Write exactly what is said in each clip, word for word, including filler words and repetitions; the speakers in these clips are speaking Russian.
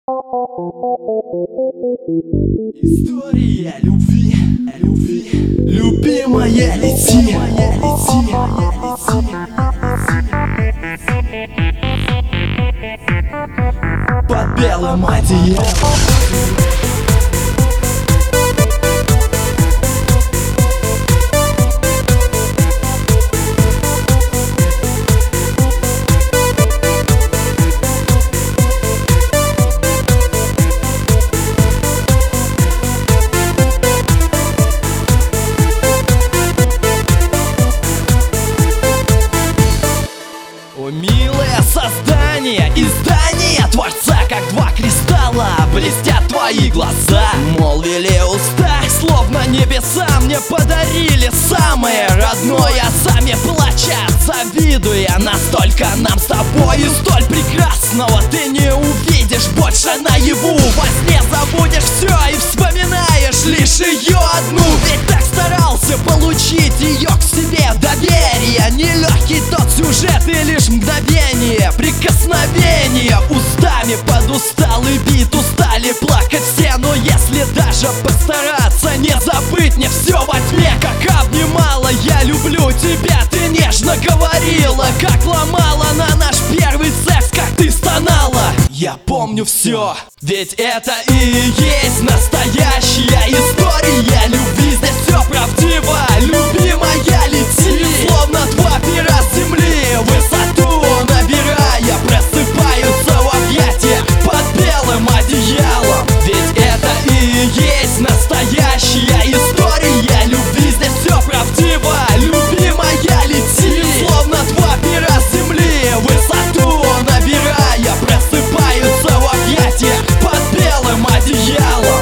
История любви, любви, любимая, лети, лети, под белым одеялом. Милое создание, издание Творца, как два кристалла, блестят твои глаза. Молвили уста, словно небеса мне подарили самое родное. Сами плачат, завидуя, настолько нам с тобой. И столь прекрасного ты не увидишь больше наяву. Во сне забудешь все и вспоминаешь лишь ее одну. Ведь так старался получить ее к себе доверие. Нелегкий тот сюжет и лишь мгновение прикосновения. Устами под усталый бит устали плакать все. Но если даже постараться не забыть мне все во тьме, как обнимала, я люблю тебя, ты нежно говорила, как ломала на наш первый секс, как ты стонала. Я помню все, ведь это и есть настоящая история любви. Здесь все правдиво, любимая, лети, словно два пера с земли, высоту набирая, просыпаются в объятиях под белым одеялом. Ведь это и есть настоящая история любви. Здесь все правдиво, любимая, лети, словно два пера с земли, высоту набирая, просыпаются в объятиях под белым одеялом.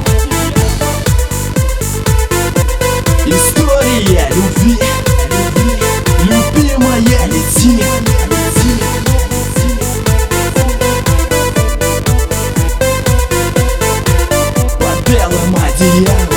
История любви, любимая, лети, под белым одеялом.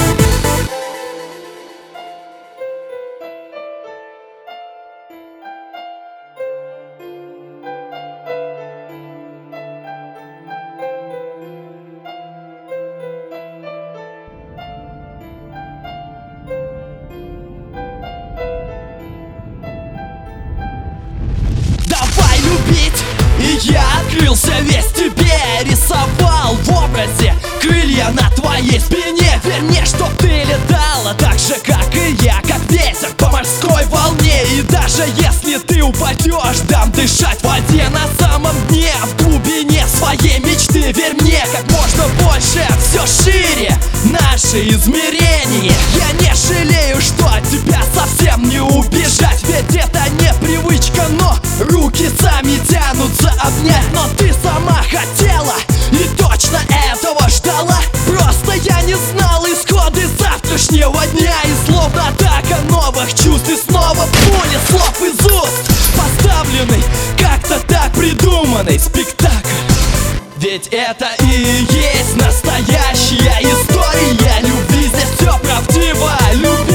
И я открылся весь тебе, рисовал в образе крылья на твоей спине. Вернее, чтоб ты летала так же, как и я, как ветер по морской волне. И даже если ты упадешь, дам дышать в воде на самом дне, в глубине своей мечты. Верь мне, как можно больше, все шире наши измерения. Я не жалею, что от тебя совсем не убежать, ведь это не привычка, но руки сами тянутся обнять. Но ты сама хотела и точно этого ждала. Просто я не знал исходы завтрашнего дня. И словно атака новых чувств, и снова пули слов из уст, поставленный, как-то так придуманный спектакль. Ведь это и есть настоящая история любви. Здесь все правдиво, любви.